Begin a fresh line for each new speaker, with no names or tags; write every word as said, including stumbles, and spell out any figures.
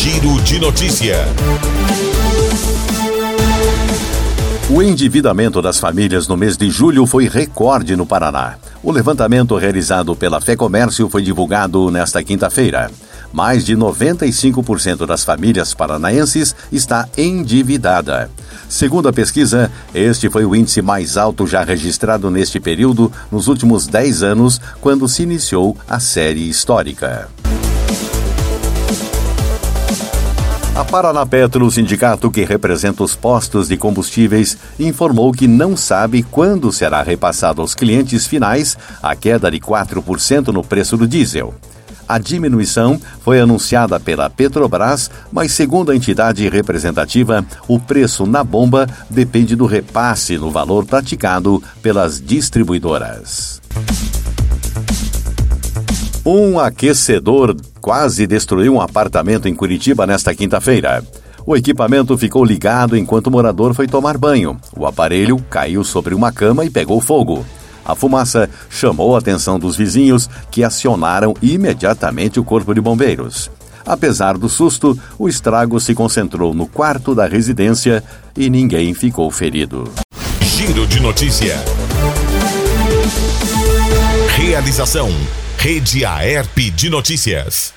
Giro de Notícia.
O endividamento das famílias no mês de julho foi recorde no Paraná. O levantamento realizado pela FEComércio foi divulgado nesta quinta-feira. Mais de noventa e cinco por cento das famílias paranaenses está endividada. Segundo a pesquisa, este foi o índice mais alto já registrado neste período nos últimos dez anos, quando se iniciou a série histórica. A Paranapetro, o sindicato que representa os postos de combustíveis, informou que não sabe quando será repassado aos clientes finais a queda de quatro por cento no preço do diesel. A diminuição foi anunciada pela Petrobras, mas segundo a entidade representativa, o preço na bomba depende do repasse no valor praticado pelas distribuidoras. Um aquecedor quase destruiu um apartamento em Curitiba nesta quinta-feira. O equipamento ficou ligado enquanto o morador foi tomar banho. O aparelho caiu sobre uma cama e pegou fogo. A fumaça chamou a atenção dos vizinhos, que acionaram imediatamente o corpo de bombeiros. Apesar do susto, o estrago se concentrou no quarto da residência e ninguém ficou ferido.
Giro de Notícia. Realização: Rede Aerp de Notícias.